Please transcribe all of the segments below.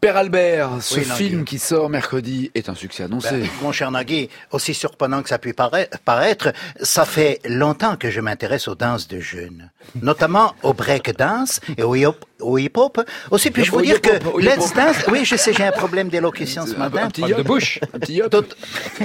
Père Albert, ce Oui, film Nagui. qui sort mercredi est un succès annoncé. Mon cher Nagui, aussi surprenant que ça puisse paraître, ça fait longtemps que je m'intéresse aux danses de jeunes, notamment au break dance et au hip-hop. Aussi, puis-je vous dire que Let's Dance... Oui, je sais, j'ai un problème d'élocution ce matin. Un petit yop de bouche. Un petit yop.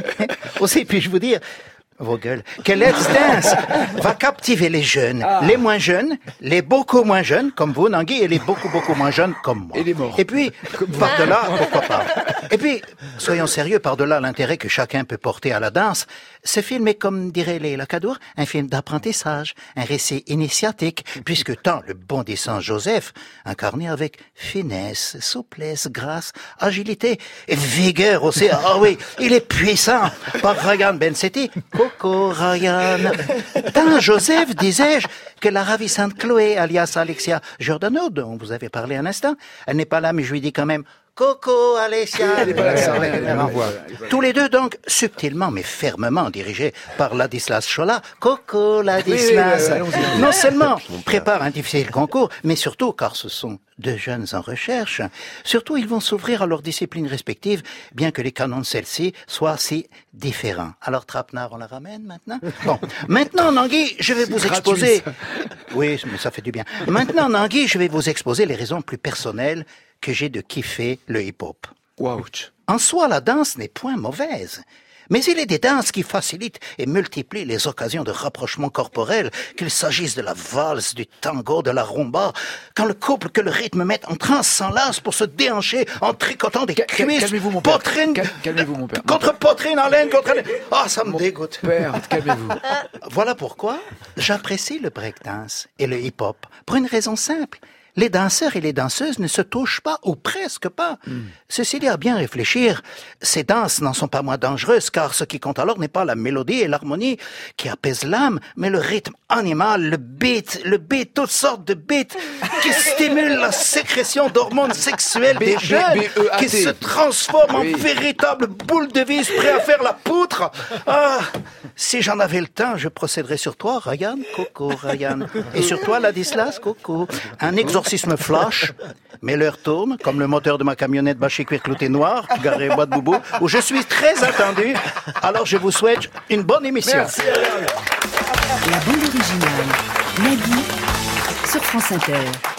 Aussi, puis-je vous dire... Vos gueules. Que Let's Dance va captiver les jeunes, les moins jeunes, les beaucoup moins jeunes, comme vous, Nagui, et les beaucoup moins jeunes, comme moi. Et les morts. Et puis, par-delà, pourquoi pas. Et puis, soyons sérieux, par-delà l'intérêt que chacun peut porter à la danse, ce film est, comme dirait les Lacadour, un film d'apprentissage, un récit initiatique, puisque tant le bon décent Joseph, incarné avec finesse, souplesse, grâce, agilité et vigueur aussi, ah oui, il est puissant, par Ryan Bensetti, Coco Ryan. Tant Joseph, disais-je, que la ravissante Chloé, alias Alexia Giordano, dont vous avez parlé un instant, elle n'est pas là, mais je lui dis quand même, Coco, Alexia. Elle est pas là, ça, elle est là. Tous les deux, donc, subtilement mais fermement dirigés par Ladislas Chola. Coco, Ladislas. Non seulement préparent un difficile concours, mais surtout, car ce sont deux jeunes en recherche, surtout ils vont s'ouvrir à leurs disciplines respectives, bien que les canons de celles-ci soient si différents. Alors, Trapenard, on la ramène maintenant? Bon. Maintenant, Nagui, je vais vous exposer... Oui, mais ça fait du bien. Maintenant, Nagui, je vais vous exposer les raisons plus personnelles que j'ai de kiffer le hip-hop. Ouch. En soi, la danse n'est point mauvaise. Mais il est des danses qui facilitent et multiplient les occasions de rapprochement corporel, qu'il s'agisse de la valse, du tango, de la rumba, quand le couple que le rythme met en transe s'enlace pour se déhancher en tricotant des cuisses, calmez-vous, mon père. poitrine, Calmez-vous, mon père. contre poitrine, haleine, contre haleine. Ah, ça me dégoûte. Père, calmez-vous. Voilà pourquoi j'apprécie le breakdance et le hip-hop, pour une raison simple. Les danseurs et les danseuses ne se touchent pas, ou presque pas. Ceci dit, à bien réfléchir, ces danses n'en sont pas moins dangereuses, car ce qui compte alors n'est pas la mélodie et l'harmonie qui apaisent l'âme, mais le rythme animal, le beat, toutes sortes de beats qui stimulent la sécrétion d'hormones sexuelles des jeunes, qui se transforment en véritables boules de vis prêts à faire la poutre. Ah, si j'en avais le temps, je procéderais sur toi, Ryan, Coco, Ryan. Et sur toi, Ladislas, Coco. Un exorcisme flash, mais l'heure tourne, comme le moteur de ma camionnette bâché cuir clouté noir, garé au bois de Boubou, où je suis très attendu. Alors je vous souhaite une bonne émission. Merci. La bande originale, Nagui, sur France Inter.